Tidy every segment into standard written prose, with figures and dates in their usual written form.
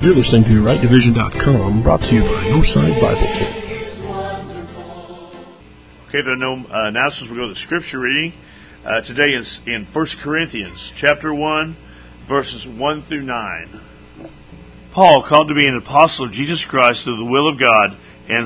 You're listening to RightDivision.com, brought to you by Northside Bible Church. Okay, there are no announcements. We'll go to the scripture reading. Today is in 1 Corinthians, chapter 1, verses 1 through 9. Paul, called to be an apostle of Jesus Christ through the will of God, and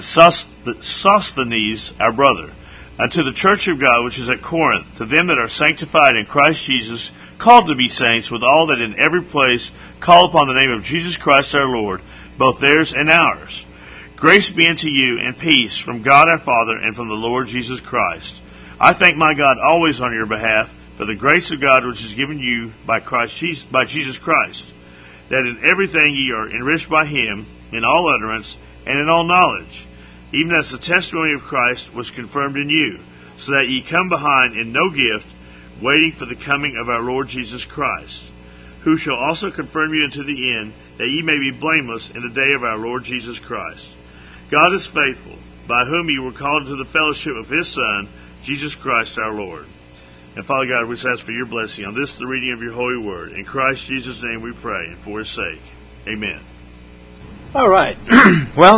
Sosthenes, our brother, unto the church of God which is at Corinth, to them that are sanctified in Christ Jesus, called to be saints, with all that in every place call upon the name of Jesus Christ our Lord, both theirs and ours. Grace be unto you, and peace from God our Father and from the Lord Jesus Christ. I thank my God always on your behalf for the grace of God which is given you by Jesus Christ, that in everything ye are enriched by him, in all utterance and in all knowledge, even as the testimony of Christ was confirmed in you, so that ye come behind in no gift, waiting for the coming of our Lord Jesus Christ, who shall also confirm you unto the end, that ye may be blameless in the day of our Lord Jesus Christ. God is faithful, by whom ye were called into the fellowship of his Son, Jesus Christ our Lord. And Father God, we ask for your blessing on this, the reading of your holy word. In Christ Jesus' name we pray, and for his sake. Amen. All right. Well,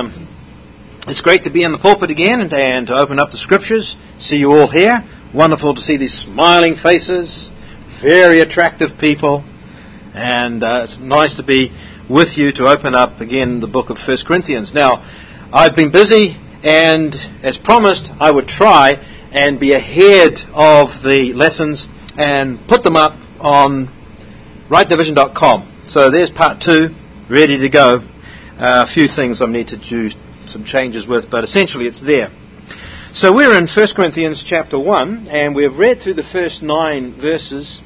it's great to be in the pulpit again and to open up the scriptures, see you all here. Wonderful to see these smiling faces, very attractive people, and it's nice to be with you to open up again the book of 1 Corinthians. Now, I've been busy, and as promised, I would try and be ahead of the lessons and put them up on rightdivision.com. So there's part 2, ready to go. A few things I need to do some changes with, but essentially it's there. So we're in 1 Corinthians chapter 1, and we've read through the first 9 verses,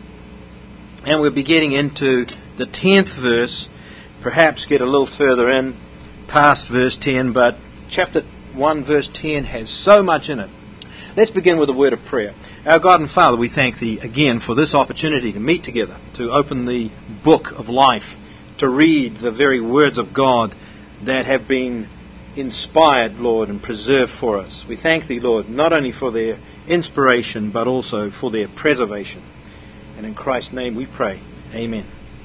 and we'll be getting into the 10th verse, perhaps get a little further in, past verse 10, but chapter 1, verse 10 has so much in it. Let's begin with a word of prayer. Our God and Father, we thank Thee again for this opportunity to meet together, to open the book of life, to read the very words of God that have been inspired, Lord, and preserved for us. We thank Thee, Lord, not only for their inspiration, but also for their preservation. And in Christ's name we pray. Amen.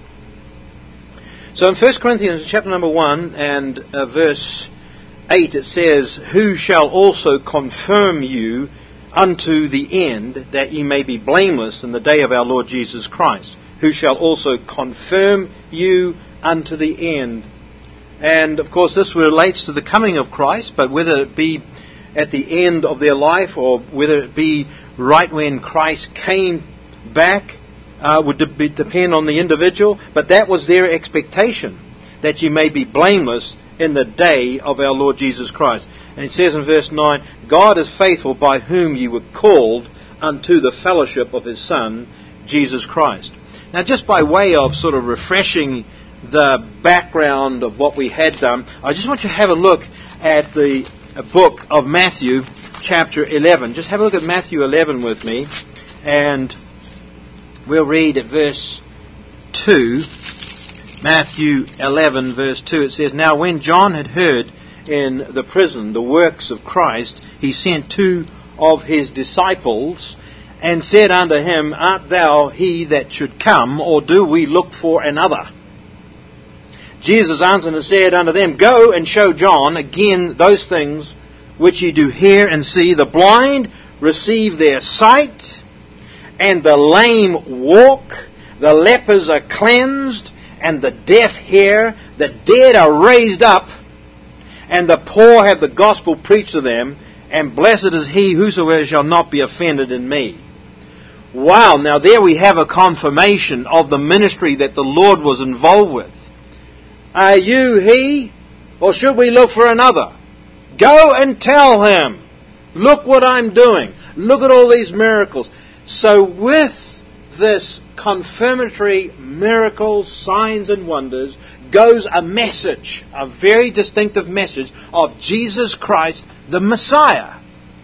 So in 1 Corinthians chapter number 1 and verse 8 it says, who shall also confirm you unto the end, that ye may be blameless in the day of our Lord Jesus Christ. Who shall also confirm you unto the end. And, of course, this relates to the coming of Christ, but whether it be at the end of their life or whether it be right when Christ came back would depend on the individual. But that was their expectation, that you may be blameless in the day of our Lord Jesus Christ. And it says in verse 9, God is faithful, by whom you were called unto the fellowship of his Son, Jesus Christ. Now, just by way of sort of refreshing the background of what we had done, I just want you to have a look at the book of Matthew, chapter 11. Just have a look at Matthew 11 with me, and we'll read at verse 2. Matthew 11, verse 2, it says, now when John had heard in the prison the works of Christ, he sent 2 of his disciples, and said unto him, art thou he that should come, or do we look for another? Jesus answered and said unto them, go and show John again those things which ye do hear and see. The blind receive their sight, and the lame walk, the lepers are cleansed, and the deaf hear, the dead are raised up, and the poor have the gospel preached to them, and blessed is he whosoever shall not be offended in me. Wow, now there we have a confirmation of the ministry that the Lord was involved with. Are you he, or should we look for another? Go and tell him, look what I'm doing. Look at all these miracles. So with this confirmatory miracles, signs and wonders, goes a message, a very distinctive message of Jesus Christ, the Messiah.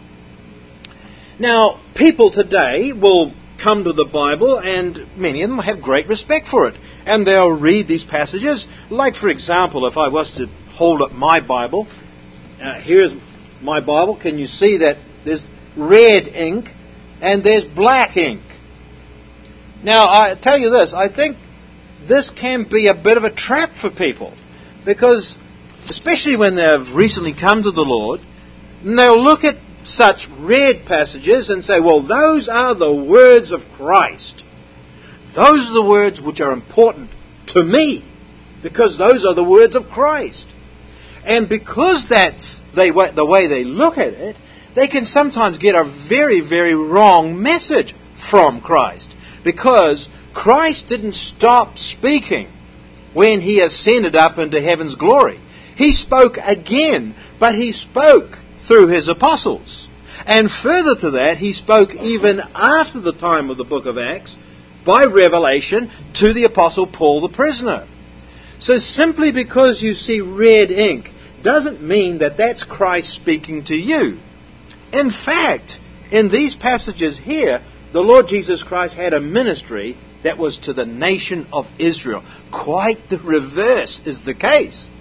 Now, people today will come to the Bible, and many of them have great respect for it. And they'll read these passages. Like, for example, if I was to hold up my Bible, here's my Bible. Can you see that there's red ink and there's black ink? Now, I tell you this, I think this can be a bit of a trap for people, because especially when they've recently come to the Lord, and they'll look at such read passages and say, well, those are the words of Christ. Those are the words which are important to me, because those are the words of Christ. And because that's the way they look at it, they can sometimes get a very, very wrong message from Christ. Because Christ didn't stop speaking when He ascended up into heaven's glory. He spoke again, but He spoke through His apostles. And further to that, He spoke even after the time of the book of Acts by revelation to the apostle Paul the prisoner. So simply because you see red ink doesn't mean that that's Christ speaking to you. In fact, in these passages here, the Lord Jesus Christ had a ministry that was to the nation of Israel. Quite the reverse is the case.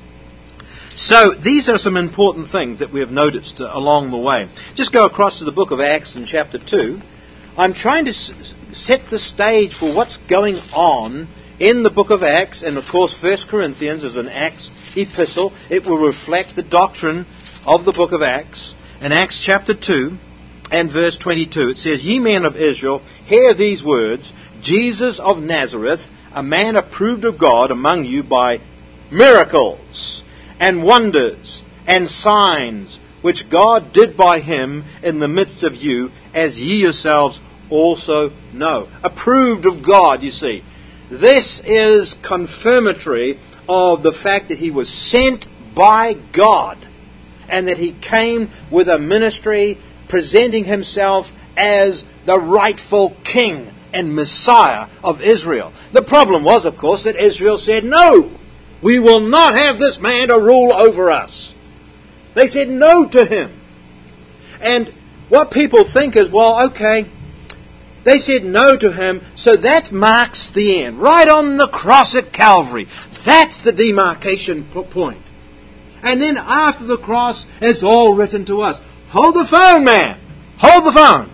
So these are some important things that we have noticed along the way. Just go across to the book of Acts in chapter 2. I'm trying to set the stage for what's going on in the book of Acts, and of course 1 Corinthians is an Acts epistle. It will reflect the doctrine of the book of Acts. In Acts chapter 2 and verse 22, it says, Ye men of Israel, hear these words, Jesus of Nazareth, a man approved of God among you by miracles and wonders and signs, which God did by Him in the midst of you, as ye yourselves also know. Approved of God, you see. This is confirmatory of the fact that He was sent by God, and that He came with a ministry presenting Himself as the rightful King and Messiah of Israel. The problem was, of course, that Israel said, no, we will not have this man to rule over us. They said no to Him. And what people think is, well, okay, they said no to Him, so that marks the end. Right on the cross at Calvary. That's the demarcation point. And then after the cross, it's all written to us. Hold the phone, man. Hold the phone.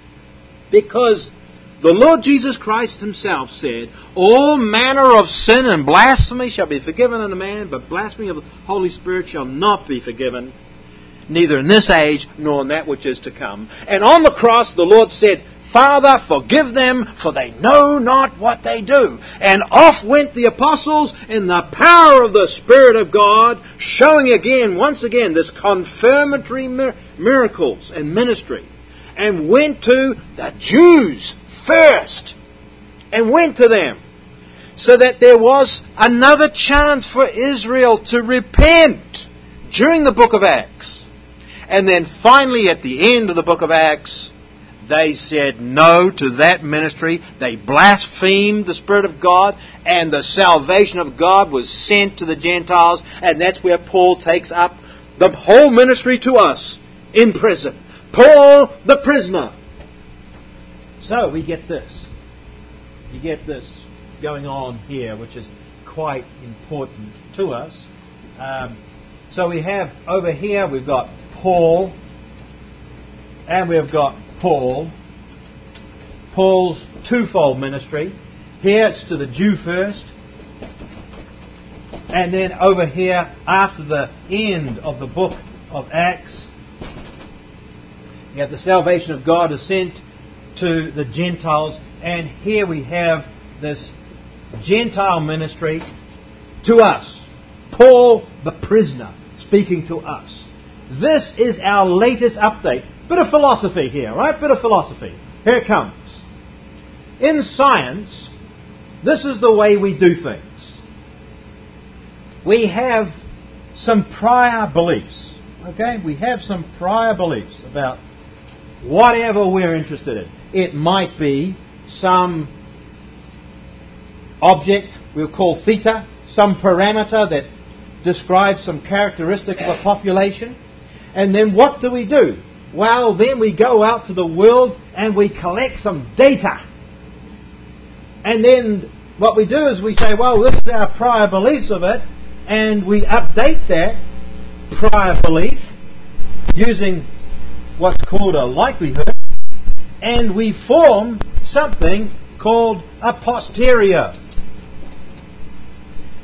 Because the Lord Jesus Christ Himself said, all manner of sin and blasphemy shall be forgiven unto man, but blasphemy of the Holy Spirit shall not be forgiven, neither in this age nor in that which is to come. And on the cross, the Lord said, Father, forgive them, for they know not what they do. And off went the apostles in the power of the Spirit of God, showing once again, this confirmatory miracles and ministry. And went to the Jews first. And went to them. So that there was another chance for Israel to repent during the book of Acts. And then finally at the end of the book of Acts, they said no to that ministry. They blasphemed the Spirit of God, and the salvation of God was sent to the Gentiles, and that's where Paul takes up the whole ministry to us in prison. Paul the prisoner. So we get this. You get this going on here, which is quite important to us. So we have over here, we've got Paul, and we've got Paul's twofold ministry. Here it's to the Jew first, and then over here, after the end of the book of Acts, you have the salvation of God is sent to the Gentiles, and here we have this Gentile ministry to us. Paul the prisoner speaking to us. This is our latest update. Bit of philosophy here, right? Bit of philosophy. Here it comes. In science, this is the way we do things. We have some prior beliefs. Okay? We have some prior beliefs about whatever we're interested in. It might be some object we'll call theta, some parameter that describes some characteristic of a population. And then what do? Well, then we go out to the world and we collect some data. And then what we do is we say, well, this is our prior beliefs of it, and we update that prior belief using what's called a likelihood, and we form something called a posterior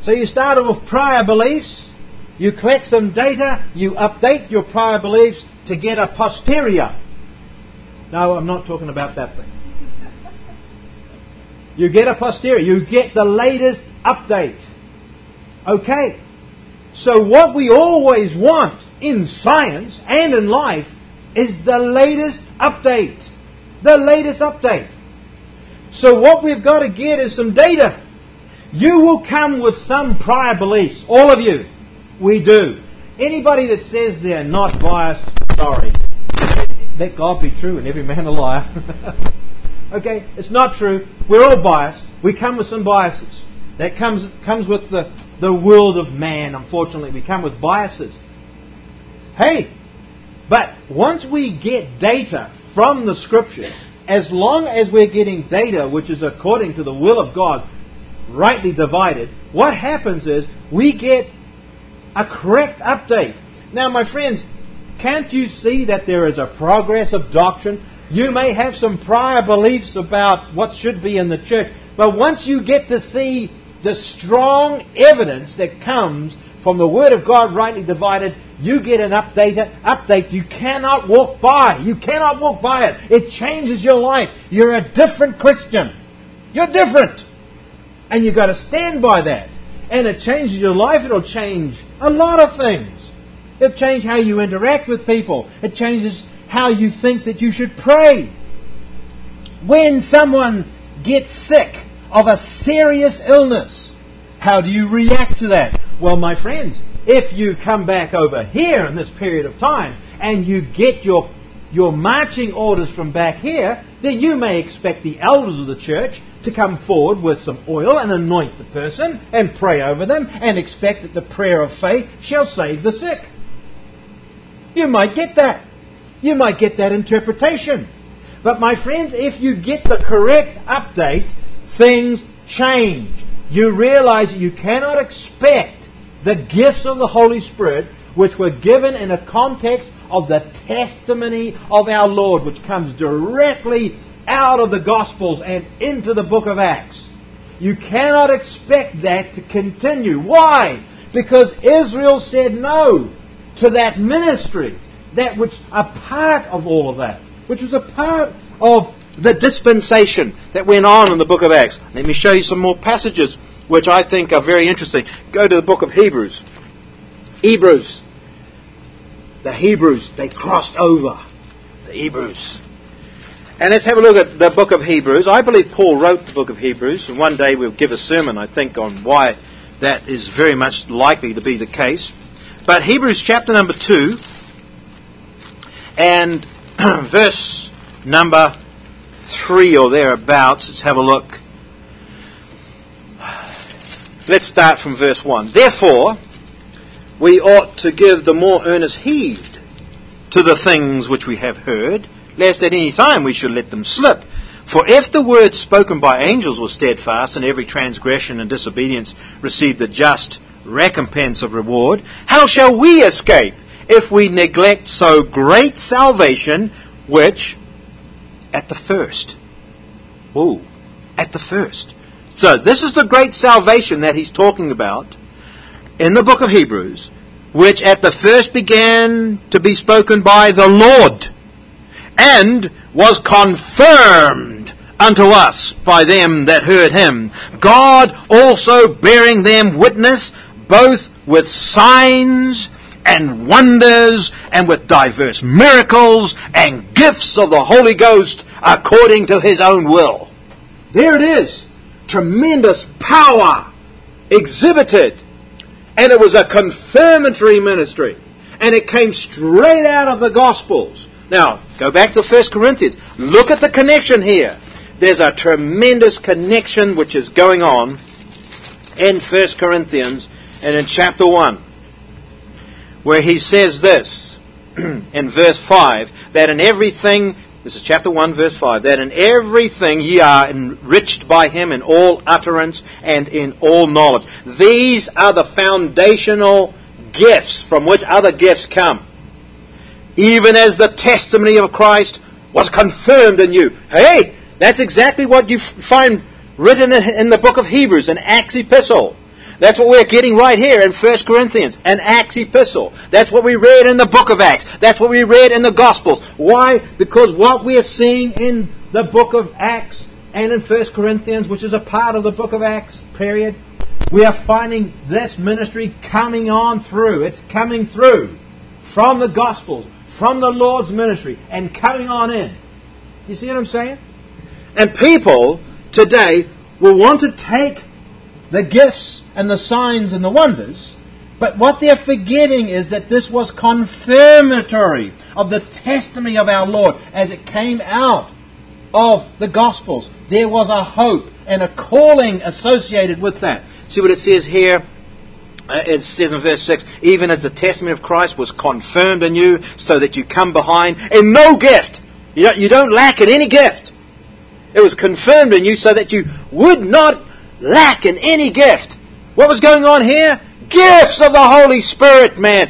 So you start off with prior beliefs, you collect some data, you update your prior beliefs to get a posterior. No, I'm not talking about that thing. You get a posterior, you get the latest update. Okay. So what we always want in science and in life is the latest update. The latest update. So what we've got to get is some data. You will come with some prior beliefs. All of you. We do. Anybody that says they're not biased, sorry. Let God be true and every man a liar. Okay? It's not true. We're all biased. We come with some biases. That comes with the world of man, unfortunately. We come with biases. Hey, but once we get data from the Scriptures, as long as we're getting data which is according to the will of God, rightly divided, what happens is we get a correct update. Now, my friends, can't you see that there is a progress of doctrine? You may have some prior beliefs about what should be in the church, but once you get to see the strong evidence that comes from the Word of God rightly divided, you get an update you cannot walk by. You cannot walk by it. It changes your life. You're a different Christian. You're different. And you've got to stand by that. And it changes your life. It'll change a lot of things. It'll change how you interact with people. It changes how you think that you should pray. When someone gets sick of a serious illness, how do you react to that? Well, my friends, if you come back over here in this period of time and you get your marching orders from back here, then you may expect the elders of the church to come forward with some oil and anoint the person and pray over them and expect that the prayer of faith shall save the sick. You might get that. You might get that interpretation. But my friends, if you get the correct update, things change. You realize that you cannot expect the gifts of the Holy Spirit, which were given in a context of the testimony of our Lord, which comes directly out of the Gospels and into the book of Acts. You cannot expect that to continue. Why? Because Israel said no to that ministry, that which a part of all of that, which was a part of the dispensation that went on in the book of Acts. Let me show you some more passages which I think are very interesting. Go to the book of Hebrews. The Hebrews, they crossed over. The Hebrews. And let's have a look at the book of Hebrews. I believe Paul wrote the book of Hebrews, and one day we'll give a sermon, I think, on why that is very much likely to be the case. But Hebrews chapter number 2 and verse number 3 or thereabouts. Let's have a look. Let's start from verse 1. Therefore, we ought to give the more earnest heed to the things which we have heard, lest at any time we should let them slip. For if the word spoken by angels was steadfast, and every transgression and disobedience received the just recompense of reward, how shall we escape if we neglect so great salvation, which at the first. So this is the great salvation that he's talking about in the book of Hebrews, which at the first began to be spoken by the Lord, and was confirmed unto us by them that heard him, God also bearing them witness, both with signs and wonders, and with diverse miracles and gifts of the Holy Ghost, according to his own will. There it is. Tremendous power exhibited. And it was a confirmatory ministry. And it came straight out of the Gospels. Now, go back to 1 Corinthians. Look at the connection here. There's a tremendous connection which is going on in 1 Corinthians and in chapter 1. Where he says this in verse 5, that in everything, this is chapter 1, verse 5, that in everything ye are enriched by him in all utterance and in all knowledge. These are the foundational gifts from which other gifts come. Even as the testimony of Christ was confirmed in you. Hey, that's exactly what you find written in the book of Hebrews, an Acts epistle. That's what we're getting right here in 1 Corinthians, an Acts epistle. That's what we read in the book of Acts. That's what we read in the Gospels. Why? Because what we're seeing in the book of Acts and in 1 Corinthians, which is a part of the book of Acts, period, we are finding this ministry coming on through. It's coming through from the Gospels, from the Lord's ministry, and coming on in. You see what I'm saying? And people today will want to take the gifts and the signs and the wonders, but what they're forgetting is that this was confirmatory of the testimony of our Lord as it came out of the Gospels. There was a hope and a calling associated with that. See what it says here? It says in verse 6, even as the testimony of Christ was confirmed in you, so that you come behind in no gift. You don't lack in any gift. It was confirmed in you so that you would not lack in any gift. What was going on here? Gifts of the Holy Spirit, man.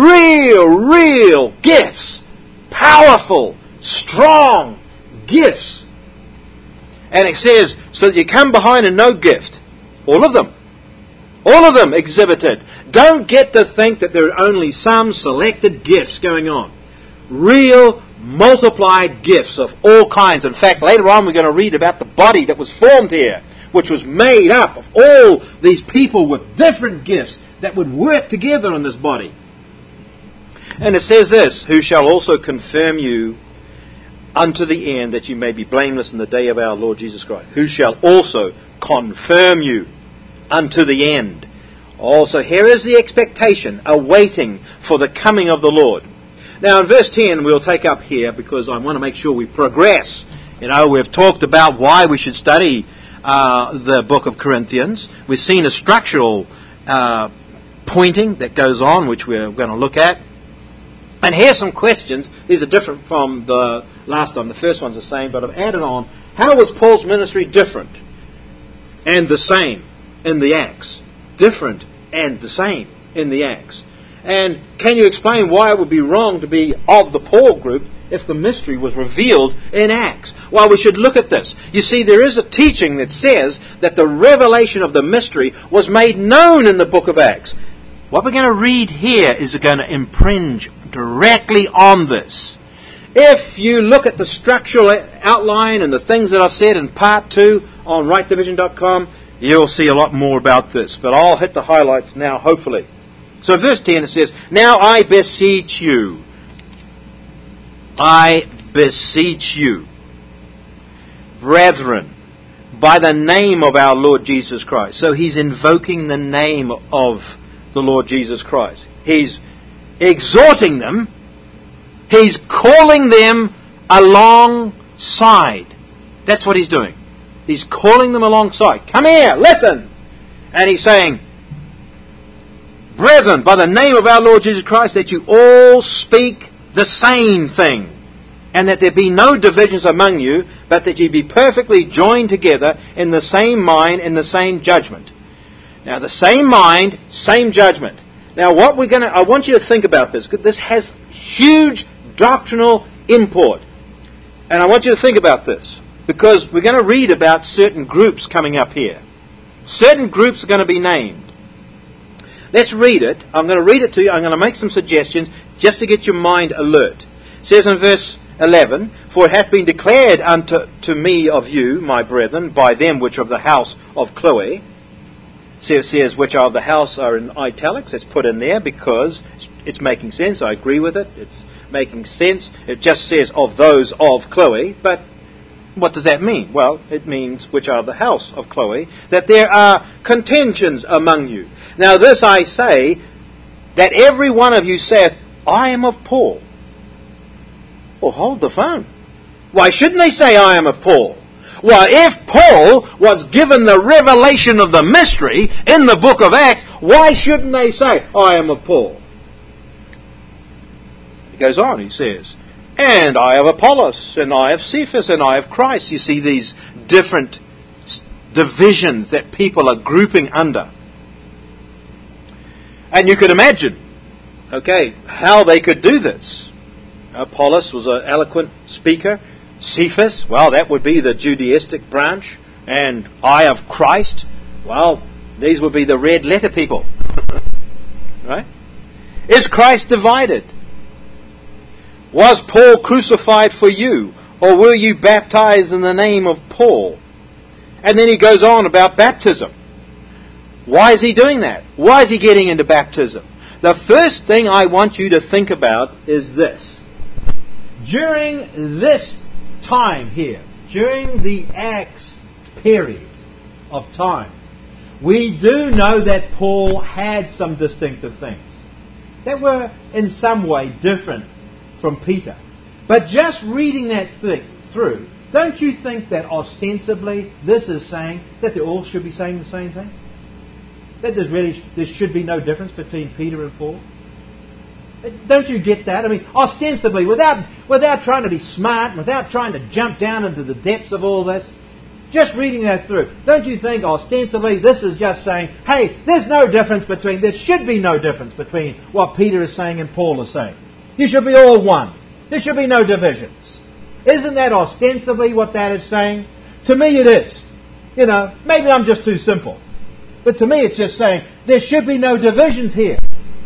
Real gifts. Powerful, strong gifts. And it says, so that you come behind in no gift. All of them. All of them exhibited. Don't get to think that there are only some selected gifts going on. Real, multiplied gifts of all kinds. In fact, later on we're going to read about the body that was formed here, which was made up of all these people with different gifts that would work together in this body. And it says this, who shall also confirm you unto the end, that you may be blameless in the day of our Lord Jesus Christ. Who shall also confirm you unto the end. Also, here is the expectation, awaiting for the coming of the Lord. Now, in verse 10, we'll take up here, because I want to make sure we progress. We've talked about why we should study the book of Corinthians. We've seen a structural pointing that goes on, which we're going to look at. And here's some questions. These are different from the last time. The first one's the same, but I've added on. How was Paul's ministry different and the same in the Acts? Different and the same in the Acts. And can you explain why it would be wrong to be of the Paul group if the mystery was revealed in Acts? Well, we should look at this. You see, there is a teaching that says that the revelation of the mystery was made known in the book of Acts. What we're going to read here is going to impinge directly on this. If you look at the structural outline and the things that I've said in part 2 on rightdivision.com, you'll see a lot more about this. But I'll hit the highlights now, hopefully. So verse 10 it says, now I beseech you, brethren, by the name of our Lord Jesus Christ. So he's invoking the name of the Lord Jesus Christ. He's exhorting them. He's calling them alongside. That's what he's doing. He's calling them alongside. Come here, listen. And he's saying, brethren, by the name of our Lord Jesus Christ, that you all speak the same thing, and that there be no divisions among you, but that you be perfectly joined together in the same mind, in the same judgment. Now, the same mind, same judgment. Now, I want you to think about this, because this has huge doctrinal import. And I want you to think about this, because we're going to read about certain groups coming up here. Certain groups are going to be named. Let's read it. I'm going to read it to you. I'm going to make some suggestions just to get your mind alert. It says in verse 11, for it hath been declared unto me of you, my brethren, by them which are of the house of Chloe. So it says which are of the house are in italics. It's put in there because it's making sense. I agree with it. It's making sense. It just says of those of Chloe. But what does that mean? Well, it means which are of the house of Chloe, that there are contentions among you. Now this I say, that every one of you saith, I am of Paul. Well, hold the phone. Why shouldn't they say, I am of Paul? Well, if Paul was given the revelation of the mystery in the book of Acts, why shouldn't they say, I am of Paul? He goes on, he says, and I have Apollos, and I have Cephas, and I have Christ. You see these different divisions that people are grouping under. And you could imagine, how they could do this. Apollos was an eloquent speaker. Cephas, well, that would be the Judaistic branch. And I of Christ, well, These would be the red letter people. Right? Is Christ divided? Was Paul crucified for you? Or were you baptized in the name of Paul? And then he goes on about baptism. Why is he doing that? Why is he getting into baptism? The first thing I want you to think about is this. During this time here, during the Acts period of time, we do know that Paul had some distinctive things that were in some way different from Peter. But just reading that thing through, don't you think that ostensibly this is saying that they all should be saying the same thing? That there should be no difference between Peter and Paul? Don't you get that? I mean, ostensibly, without trying to be smart, without trying to jump down into the depths of all this, just reading that through, don't you think ostensibly this is just saying, hey, there should be no difference between what Peter is saying and Paul is saying. You should be all one. There should be no divisions. Isn't that ostensibly what that is saying? To me it is. You know, maybe I'm just too simple. But to me it's just saying there should be no divisions here.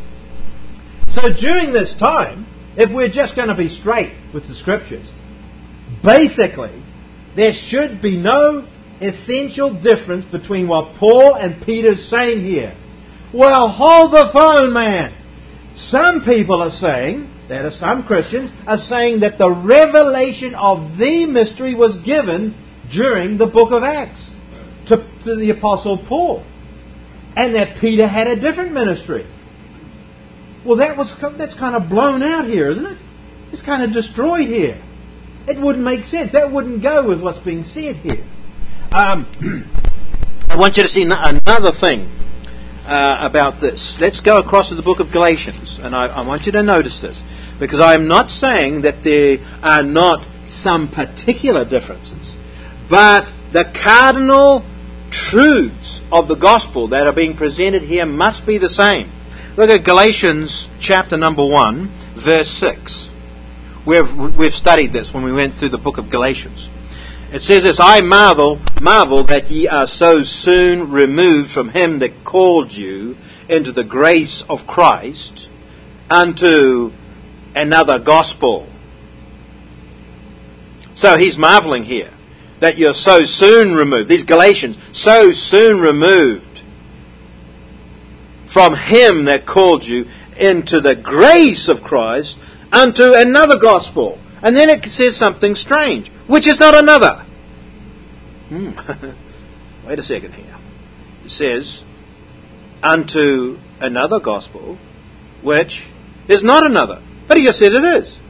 So during this time, if we're just going to be straight with the Scriptures, basically there should be no essential difference between what Paul and Peter's saying here. Well, hold the phone, man. Some people are saying, some Christians are saying that the revelation of the mystery was given during the book of Acts to the Apostle Paul, and that Peter had a different ministry. Well, that's kind of blown out here, isn't it? It's kind of destroyed here. It wouldn't make sense. That wouldn't go with what's being said here. I want you to see another thing about this. Let's go across to the book of Galatians, and I want you to notice this, because I am not saying that there are not some particular differences, but the cardinal truths of the gospel that are being presented here must be the same. Look at Galatians chapter number 1, verse 6. We've studied this when we went through the book of Galatians. It says this, I marvel that ye are so soon removed from him that called you into the grace of Christ unto another gospel. So he's marveling here that you're so soon removed. These Galatians, so soon removed from him that called you into the grace of Christ unto another gospel. And then it says something strange, which is not another. Wait a second here. It says, unto another gospel, which is not another. But he just said it is.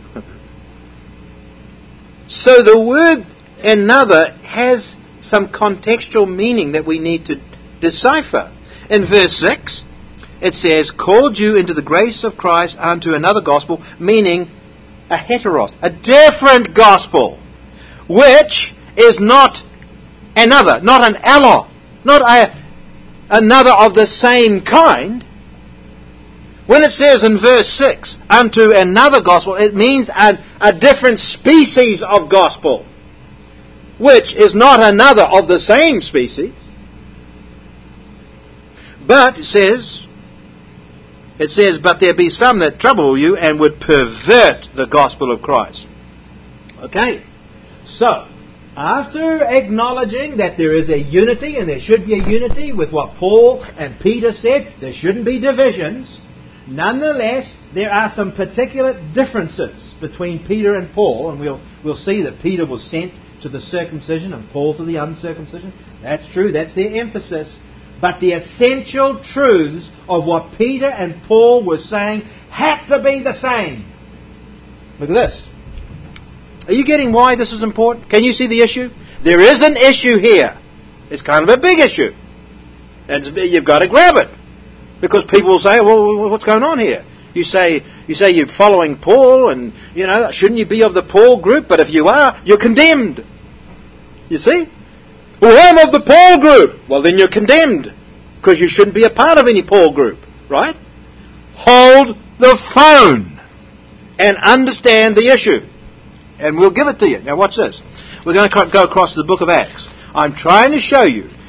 So the word another has some contextual meaning that we need to decipher. In verse 6, it says, called you into the grace of Christ unto another gospel, meaning a heteros, a different gospel, which is not another, not an allo, not another of the same kind. When it says in verse 6, unto another gospel, it means a different species of gospel, which is not another of the same species. But it says, but there be some that trouble you and would pervert the gospel of Christ. Okay, so after acknowledging that there is a unity, and there should be a unity with what Paul and Peter said, there shouldn't be divisions. Nonetheless, there are some particular differences between Peter and Paul, and we'll see that Peter was sent to the circumcision and Paul to the uncircumcision. That's true, that's their emphasis. But the essential truths of what Peter and Paul were saying had to be the same. Look at this. Are you getting why this is important? Can you see the issue? There is an issue here. It's kind of a big issue. And you've got to grab it. Because people will say, well, what's going on here? You say you're following Paul, and, shouldn't you be of the Paul group? But if you are, you're condemned. You see? Well, I'm of the Paul group. Well, then you're condemned, because you shouldn't be a part of any Paul group, right? Hold the phone and understand the issue. And we'll give it to you. Now watch this. We're going to go across to the book of Acts. I'm trying to show you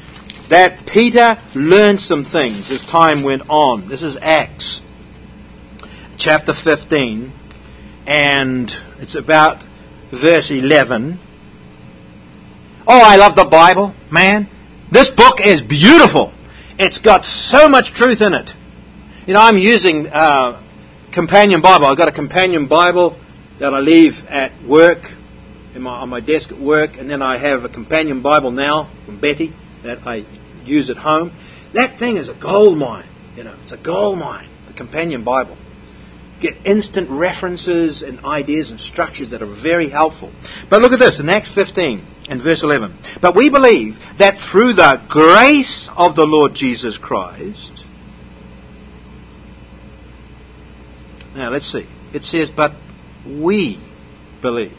that Peter learned some things as time went on. This is Acts chapter 15, and it's about verse 11. Oh, I love the Bible, man. This book is beautiful. It's got so much truth in it. You know, I'm using Companion Bible. I've got a Companion Bible that I leave at work, on my desk at work, and then I have a Companion Bible now from Betty that I use at home. That thing is a gold mine. You know, it's a gold mine, the Companion Bible. Get instant references and ideas and structures that are very helpful. But look at this in Acts 15 and verse 11. But we believe that through the grace of the Lord Jesus Christ. Now let's see. It says, but we believe.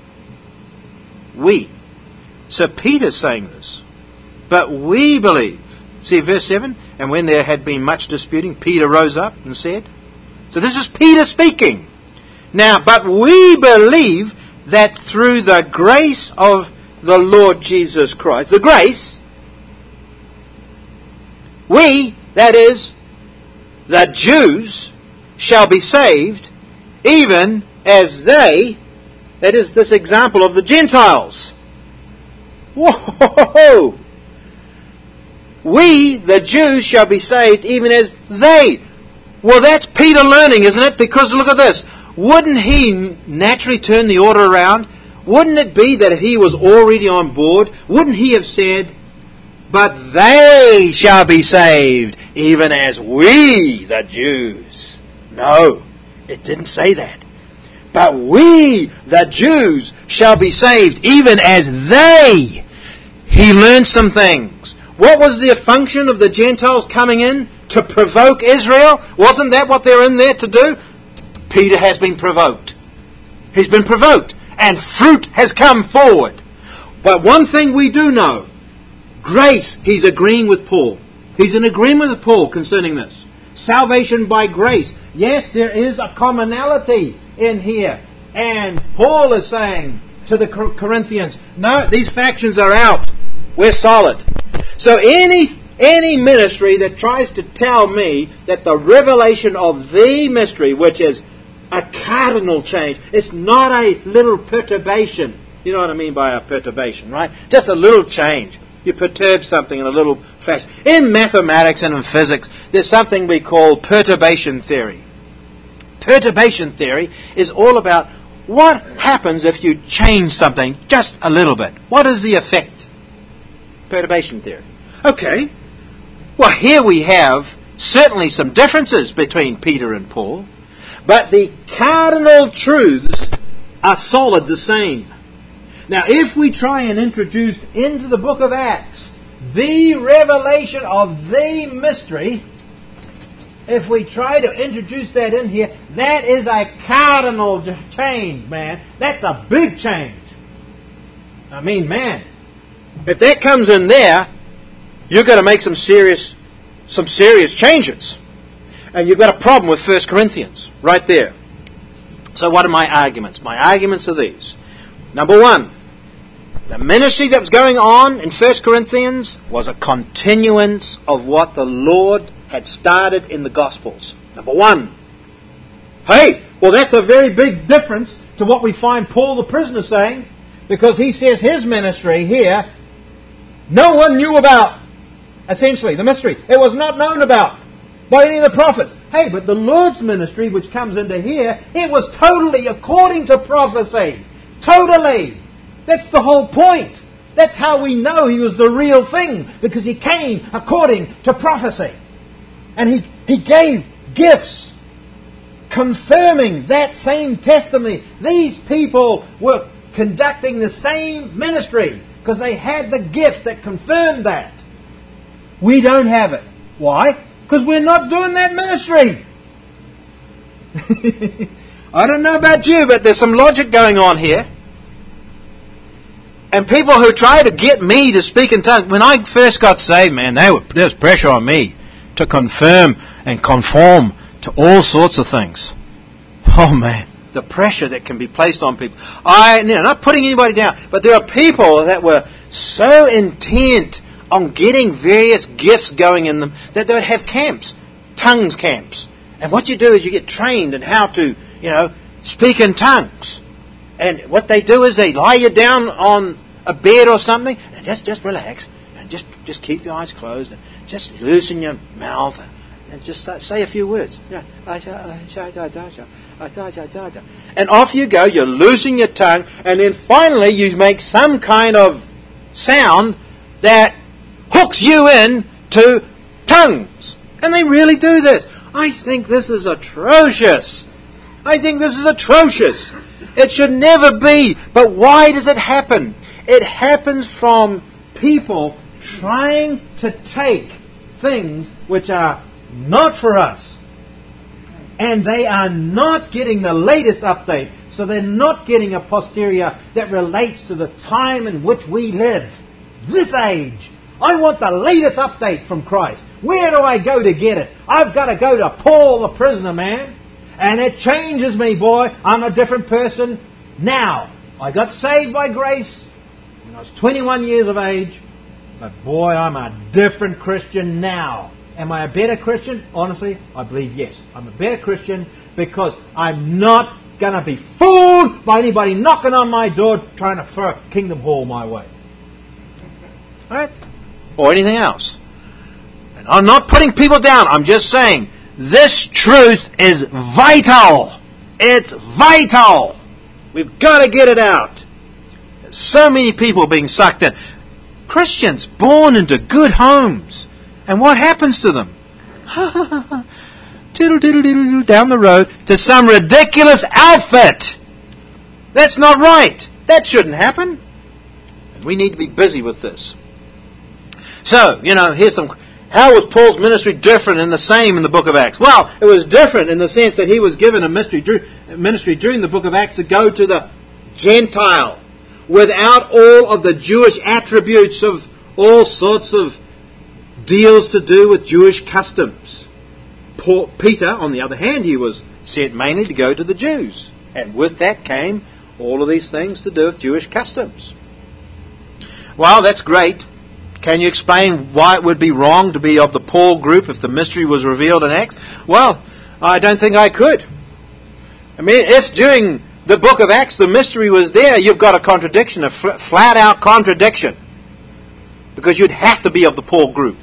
We. So Peter's saying this. But we believe. See verse 7? And when there had been much disputing, Peter rose up and said. So this is Peter speaking. Now, but we believe that through the grace of the Lord Jesus Christ, the grace, we, that is, the Jews, shall be saved, even as they, that is this example of the Gentiles. Whoa! We, the Jews, shall be saved, even as they. Well, that's Peter learning, isn't it? Because look at this. Wouldn't he naturally turn the order around? Wouldn't it be that if he was already on board, wouldn't he have said, but they shall be saved, even as we, the Jews? No, it didn't say that. But we, the Jews, shall be saved, even as they. He learned some things. What was the function of the Gentiles coming in? To provoke Israel? Wasn't that what they're in there to do? Peter has been provoked. He's been provoked. And fruit has come forward. But one thing we do know. Grace, he's agreeing with Paul. He's in agreement with Paul concerning this. Salvation by grace. Yes, there is a commonality in here. And Paul is saying to the Corinthians, no, these factions are out. We're solid. So any ministry that tries to tell me that the revelation of the mystery, which is a cardinal change, it's not a little perturbation. You know what I mean by a perturbation, right? Just a little change. You perturb something in a little fashion. In mathematics and in physics, there's something we call perturbation theory. Perturbation theory is all about what happens if you change something just a little bit. What is the effect? Perturbation theory. Okay. Well, here we have certainly some differences between Peter and Paul, but the cardinal truths are solid the same. Now, if we try and introduce into the book of Acts the revelation of the mystery, if we try to introduce that in here, that is a cardinal change, man. That's a big change. I mean, man, if that comes in there, you've got to make some serious changes. And you've got a problem with 1 Corinthians right there. So what are my arguments? My arguments are these. Number one, the ministry that was going on in 1 Corinthians was a continuance of what the Lord had started in the Gospels. Number one. Hey, well that's a very big difference to what we find Paul the prisoner saying, because he says his ministry here, no one knew about. Essentially, the mystery. It was not known about by any of the prophets. Hey, but the Lord's ministry, which comes into here, it was totally according to prophecy. Totally. That's the whole point. That's how we know he was the real thing, because he came according to prophecy. And he gave gifts confirming that same testimony. These people were conducting the same ministry because they had the gift that confirmed that. We don't have it. Why? Because we're not doing that ministry. I don't know about you, but there's some logic going on here. And people who try to get me to speak in tongues, when I first got saved, man, there was pressure on me to confirm and conform to all sorts of things. Oh man, the pressure that can be placed on people. I'm not putting anybody down, but there are people that were so intent on getting various gifts going in them, that they would have camps, tongues camps. And what you do is you get trained in how to, speak in tongues. And what they do is they lie you down on a bed or something, and just relax, and just keep your eyes closed, and just loosen your mouth, and just say a few words. And off you go, you're losing your tongue, and then finally you make some kind of sound that hooks you in to tongues. And they really do this. I think this is atrocious. It should never be. But why does it happen? It happens from people trying to take things which are not for us. And they are not getting the latest update. So they're not getting a posterior that relates to the time in which we live. This age. I want the latest update from Christ. Where do I go to get it? I've got to go to Paul the prisoner, man. And it changes me, boy. I'm a different person now. I got saved by grace when I was 21 years of age. But boy, I'm a different Christian now. Am I a better Christian? Honestly, I believe yes. I'm a better Christian because I'm not going to be fooled by anybody knocking on my door trying to throw a Kingdom Hall my way. Right? Or anything else. And I'm not putting people down. I'm just saying this truth is vital. It's vital. We've got to get it out. There's so many people being sucked in. Christians born into good homes. And what happens to them? Diddle down the road to some ridiculous outfit. That's not right. That shouldn't happen. And we need to be busy with this. So, here's some... How was Paul's ministry different and the same in the book of Acts? Well, it was different in the sense that he was given a ministry during the book of Acts to go to the Gentile without all of the Jewish attributes of all sorts of deals to do with Jewish customs. Peter, on the other hand, he was sent mainly to go to the Jews. And with that came all of these things to do with Jewish customs. Well, that's great. Can you explain why it would be wrong to be of the Paul group if the mystery was revealed in Acts? Well, I don't think I could. I mean, if during the book of Acts the mystery was there, you've got a contradiction, a flat-out contradiction. Because you'd have to be of the Paul group.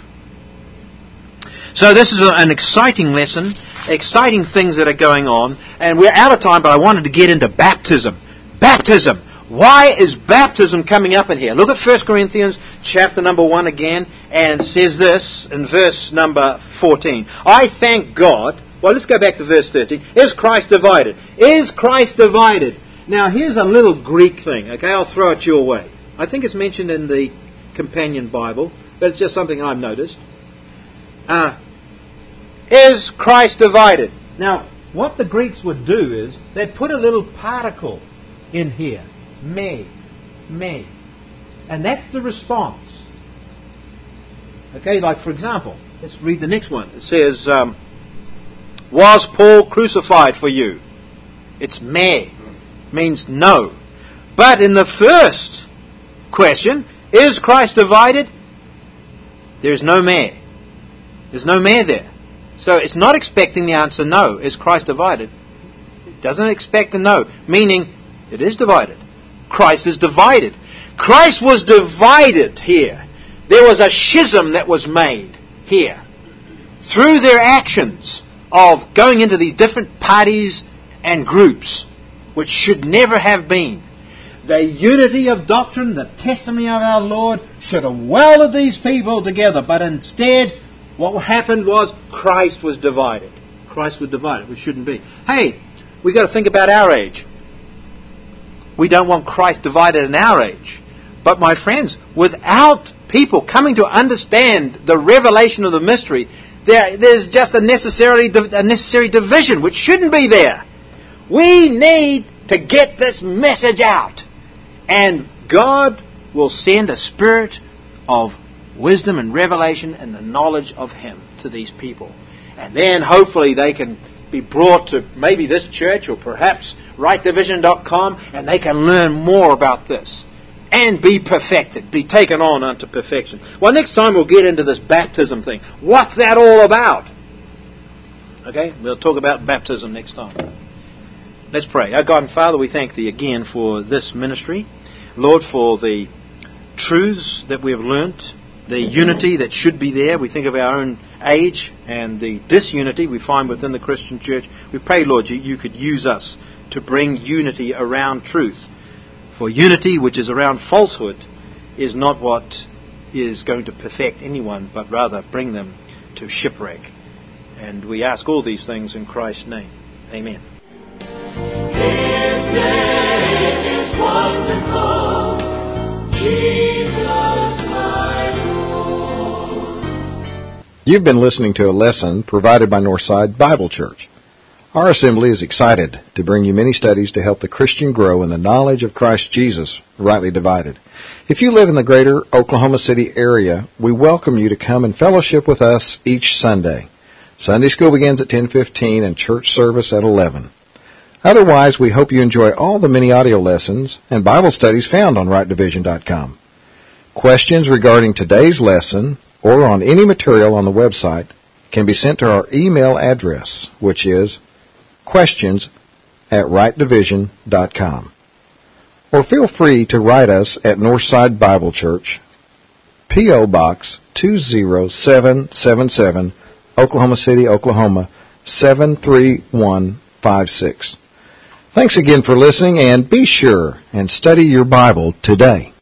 So this is an exciting lesson, exciting things that are going on. And we're out of time, but I wanted to get into baptism. Baptism. Why is baptism coming up in here? Look at 1 Corinthians chapter number 1 again, and it says this in verse number 14. I thank God. Well, let's go back to verse 13. Is Christ divided? Is Christ divided? Now, here's a little Greek thing, okay? I'll throw it your way. I think it's mentioned in the Companion Bible, but it's just something I've noticed. Is Christ divided? Now, what the Greeks would do is they'd put a little particle in here. Me. And that's the response. Okay, like for example, let's read the next one. It says, was Paul crucified for you? It's me. Means no. But in the first question, is Christ divided? There's no me. There's no me there. So it's not expecting the answer no. Is Christ divided? It doesn't expect the no. Meaning, it is divided. Christ is divided. Christ was divided here. There was a schism that was made here. Through their actions of going into these different parties and groups, which should never have been. The unity of doctrine, the testimony of our Lord, should have welded these people together. But instead, what happened was Christ was divided. Christ was divided, which shouldn't be. Hey, we've got to think about our age. We don't want Christ divided in our age. But my friends, without people coming to understand the revelation of the mystery, there's just a necessary division, which shouldn't be there. We need to get this message out. And God will send a spirit of wisdom and revelation and the knowledge of Him to these people. And then hopefully they can be brought to maybe this church or perhaps rightdivision.com, and they can learn more about this. and be perfected, be taken on unto perfection. Well, next time we'll get into this baptism thing. What's that all about? Okay, we'll talk about baptism next time. Let's pray. Our God and Father, we thank Thee again for this ministry. Lord, for the truths that we have learnt, the unity that should be there. We think of our own age and the disunity we find within the Christian church. We pray, Lord, you could use us to bring unity around truth. For unity which is around falsehood is not what is going to perfect anyone, but rather bring them to shipwreck. And we ask all these things in Christ's name. Amen. His name is wonderful, Jesus my Lord. You've been listening to a lesson provided by Northside Bible Church. Our assembly is excited to bring you many studies to help the Christian grow in the knowledge of Christ Jesus, rightly divided. If you live in the greater Oklahoma City area, we welcome you to come and fellowship with us each Sunday. Sunday school begins at 10:15 and church service at 11. Otherwise, we hope you enjoy all the many audio lessons and Bible studies found on rightdivision.com. Questions regarding today's lesson or on any material on the website can be sent to our email address, which is questions@rightdivision.com. Or feel free to write us at Northside Bible Church, P.O. Box 20777, Oklahoma City, Oklahoma 73156. Thanks again for listening, and be sure and study your Bible today.